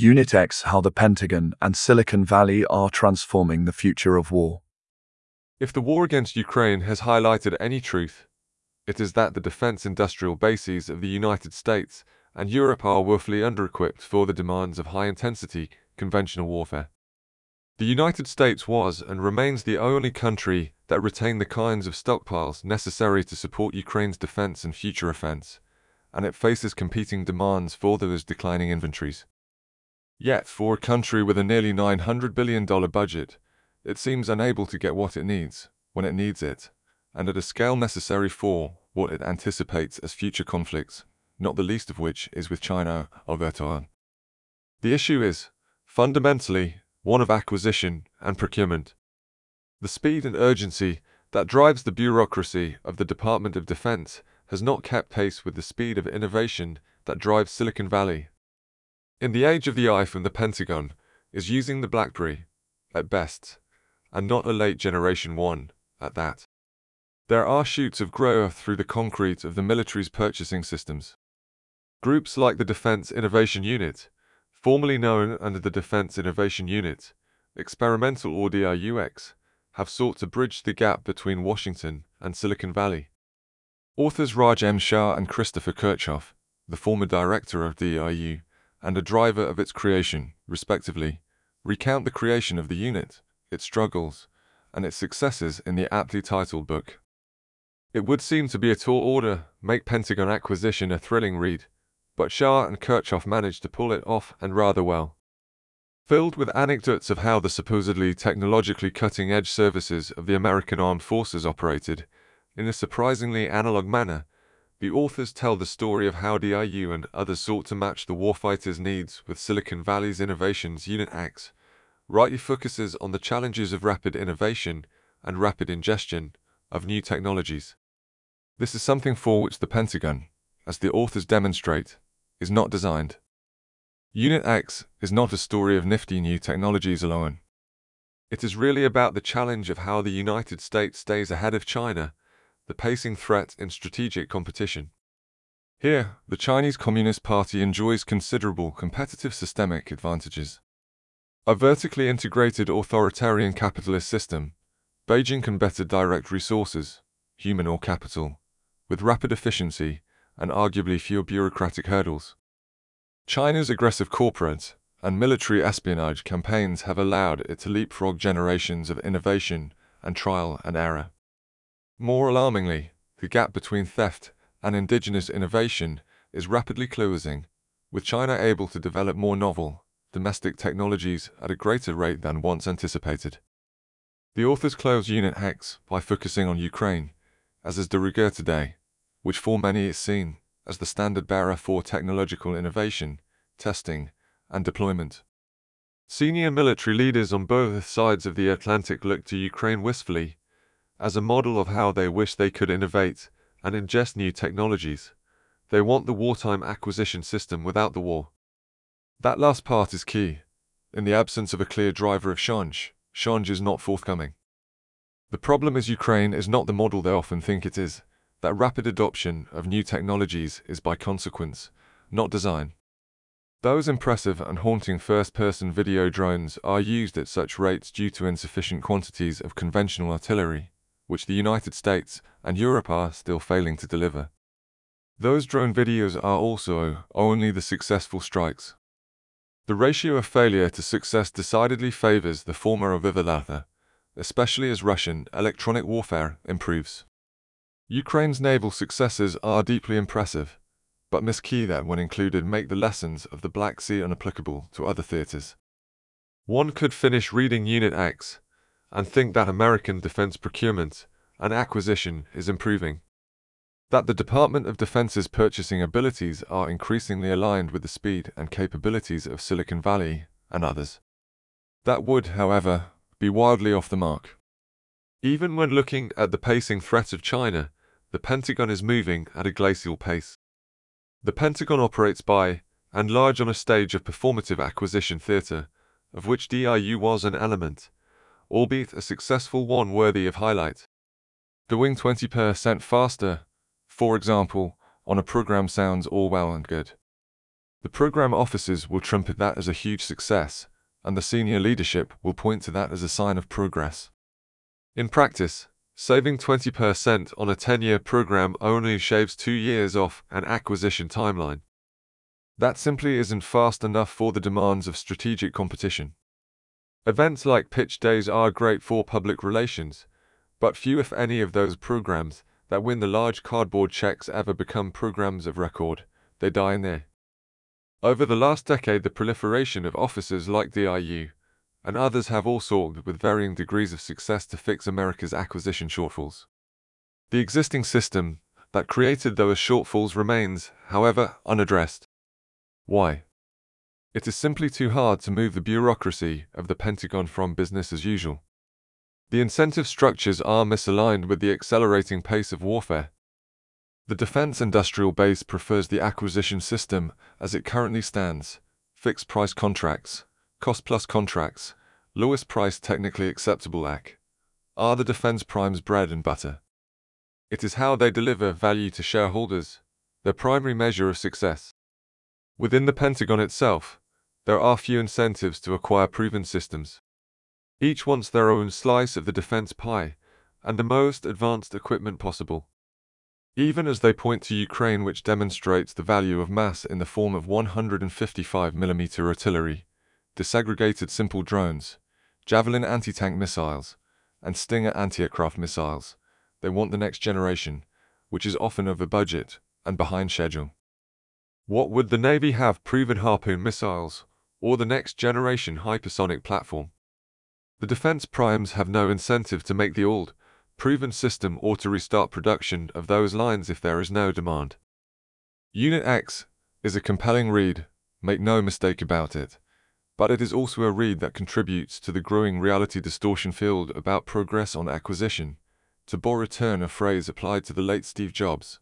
Unit X: How the Pentagon and Silicon Valley Are Transforming the Future of War. If the war against Ukraine has highlighted any truth, it is that the defense industrial bases of the United States and Europe are woefully under-equipped for the demands of high-intensity conventional warfare. The United States was and remains the only country that retained the kinds of stockpiles necessary to support Ukraine's defense and future offense, and it faces competing demands for those declining inventories. Yet, for a country with a nearly $900 billion budget, it seems unable to get what it needs, when it needs it, and at a scale necessary for what it anticipates as future conflicts, not the least of which is with China or Taiwan. The issue is, fundamentally, one of acquisition and procurement. The speed and urgency that drives the bureaucracy of the Department of Defense has not kept pace with the speed of innovation that drives Silicon Valley. In the age of the iPhone, the Pentagon is using the BlackBerry, at best, and not a late generation one, at that. There are shoots of growth through the concrete of the military's purchasing systems. Groups like the Defense Innovation Unit, formerly known under the Defense Innovation Unit, Experimental or DIUX, have sought to bridge the gap between Washington and Silicon Valley. Authors Raj M. Shah and Christopher Kirchhoff, the former director of DIU and a driver of its creation, respectively, recount the creation of the unit, its struggles, and its successes in the aptly titled book. It would seem to be a tall order, make Pentagon acquisition a thrilling read, but Shah and Kirchhoff managed to pull it off, and rather well. Filled with anecdotes of how the supposedly technologically cutting-edge services of the American Armed Forces operated, in a surprisingly analog manner, the authors tell the story of how DIU and others sought to match the warfighters' needs with Silicon Valley's innovations. Unit X rightly focuses on the challenges of rapid innovation and rapid ingestion of new technologies. This is something for which the Pentagon, as the authors demonstrate, is not designed. Unit X is not a story of nifty new technologies alone. It is really about the challenge of how the United States stays ahead of China, the pacing threat in strategic competition. Here, the Chinese Communist Party enjoys considerable competitive systemic advantages. A vertically integrated authoritarian capitalist system, Beijing can better direct resources, human or capital, with rapid efficiency and arguably fewer bureaucratic hurdles. China's aggressive corporate and military espionage campaigns have allowed it to leapfrog generations of innovation and trial and error. More alarmingly, the gap between theft and indigenous innovation is rapidly closing, with China able to develop more novel, domestic technologies at a greater rate than once anticipated. The authors close Unit X by focusing on Ukraine, as is de rigueur today, which for many is seen as the standard bearer for technological innovation, testing, and deployment. Senior military leaders on both sides of the Atlantic look to Ukraine wistfully, as a model of how they wish they could innovate and ingest new technologies. They want the wartime acquisition system without the war. That last part is key. In the absence of a clear driver of change is not forthcoming. The problem is Ukraine is not the model they often think it is. That rapid adoption of new technologies is by consequence, not design. Those impressive and haunting first-person video drones are used at such rates due to insufficient quantities of conventional artillery, which the United States and Europe are still failing to deliver. Those drone videos are also only the successful strikes. The ratio of failure to success decidedly favors the former over the latter, especially as Russian electronic warfare improves. Ukraine's naval successes are deeply impressive, but miskey that when included make the lessons of the Black Sea unapplicable to other theaters. One could finish reading Unit X and think that American defense procurement and acquisition is improving, that the Department of Defense's purchasing abilities are increasingly aligned with the speed and capabilities of Silicon Valley and others. That would, however, be wildly off the mark. Even when looking at the pacing threat of China, the Pentagon is moving at a glacial pace. The Pentagon operates by and large on a stage of performative acquisition theater, of which DIU was an element, albeit a successful one worthy of highlight. Going 20% faster, for example, on a program sounds all well and good. The program officers will trumpet that as a huge success, and the senior leadership will point to that as a sign of progress. In practice, saving 20% on a 10-year program only shaves 2 years off an acquisition timeline. That simply isn't fast enough for the demands of strategic competition. Events like pitch days are great for public relations, but few if any of those programs that win the large cardboard checks ever become programs of record. They die in there. Over the last decade, the proliferation of officers like DIU and others have all sought with varying degrees of success to fix America's acquisition shortfalls. The existing system that created those shortfalls remains, however, unaddressed. Why? It is simply too hard to move the bureaucracy of the Pentagon from business as usual. The incentive structures are misaligned with the accelerating pace of warfare. The defense industrial base prefers the acquisition system as it currently stands: fixed price contracts, cost plus contracts, lowest price technically acceptable AC are the defense prime's bread and butter. It is how they deliver value to shareholders, their primary measure of success. Within the Pentagon itself, there are few incentives to acquire proven systems. Each wants their own slice of the defense pie and the most advanced equipment possible. Even as they point to Ukraine, which demonstrates the value of mass in the form of 155mm artillery, disaggregated simple drones, Javelin anti-tank missiles, and Stinger anti-aircraft missiles, they want the next generation, which is often over budget and behind schedule. What would the Navy have? Proven Harpoon missiles, or the next generation hypersonic platform? The defense primes have no incentive to make the old, proven system or to restart production of those lines if there is no demand. Unit X is a compelling read, make no mistake about it, but it is also a read that contributes to the growing reality distortion field about progress on acquisition, to return a phrase applied to the late Steve Jobs.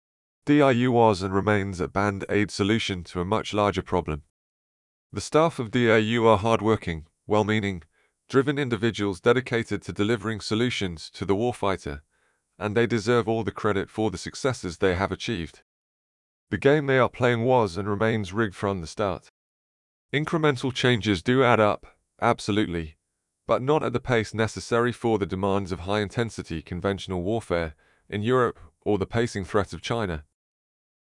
DIU was and remains a band-aid solution to a much larger problem. The staff of DIU are hard-working, well-meaning, driven individuals dedicated to delivering solutions to the warfighter, and they deserve all the credit for the successes they have achieved. The game they are playing was and remains rigged from the start. Incremental changes do add up, absolutely, but not at the pace necessary for the demands of high-intensity conventional warfare in Europe or the pacing threat of China.